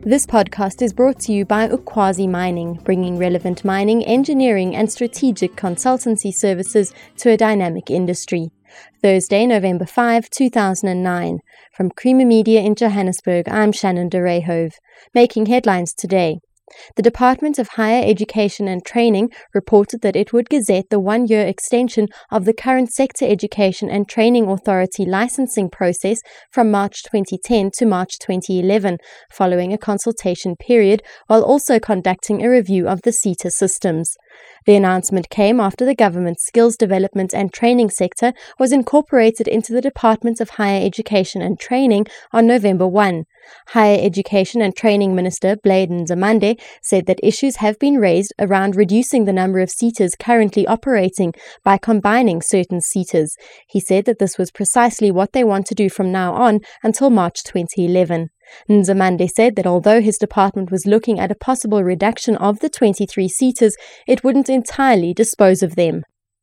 This podcast is brought to you by Ukwazi Mining, bringing relevant mining, engineering and strategic consultancy services to a dynamic industry. Thursday, November 5, 2009. From Creamer Media in Johannesburg, I'm Shannon de Rehove. Making headlines today. The Department of Higher Education and Training reported that it would gazette the one-year extension of the current Sector Education and Training Authority licensing process from March 2010 to March 2011, following a consultation period, while also conducting a review of the SETA systems. The announcement came after the government's skills development and training sector was incorporated into the Department of Higher Education and Training on November 1. Higher Education and Training Minister Blade Nzimande said that issues have been raised around reducing the number of SETAs currently operating by combining certain SETAs. He said that this was precisely what they want to do from now on until March 2011. Nzimande said that although his department was looking at a possible reduction of the 23 SETAs, it wouldn't entirely dispose of them.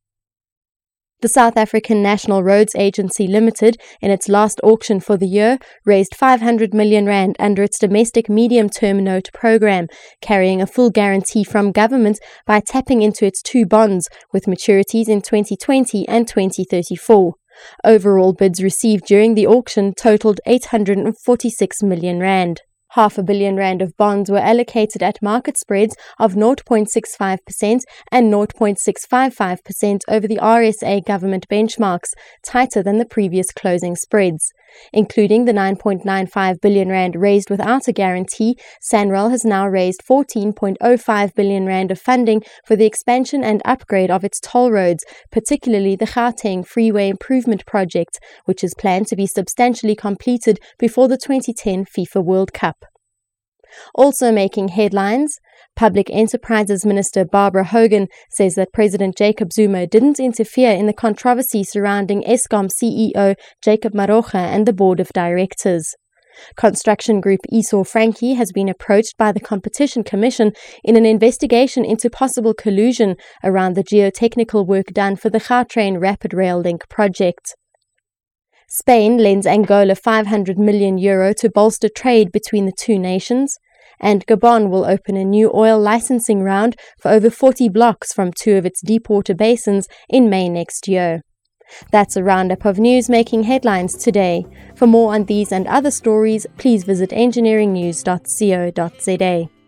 The South African National Roads Agency Limited, in its last auction for the year, raised 500 million rand under its domestic medium-term note program, carrying a full guarantee from government by tapping into its two bonds with maturities in 2020 and 2034. Overall bids received during the auction totaled 846 million rand. R500 million of bonds were allocated at market spreads of 0.65% and 0.655% over the RSA government benchmarks, tighter than the previous closing spreads. Including the 9.95 billion rand raised without a guarantee, SANRAL has now raised 14.05 billion rand of funding for the expansion and upgrade of its toll roads, particularly the Gauteng Freeway Improvement Project, which is planned to be substantially completed before the 2010 FIFA World Cup. Also making headlines, Public Enterprises Minister Barbara Hogan says that President Jacob Zuma didn't interfere in the controversy surrounding Eskom CEO Jacob Maroga and the board of directors. Construction group Esau Frankie has been approached by the Competition Commission in an investigation into possible collusion around the geotechnical work done for the Gautrain Rapid Rail Link project. Spain lends Angola €500 million to bolster trade between the two nations, and Gabon will open a new oil licensing round for over 40 blocks from two of its deepwater basins in May next year. That's a roundup of news making headlines today. For more on these and other stories, please visit engineeringnews.co.za.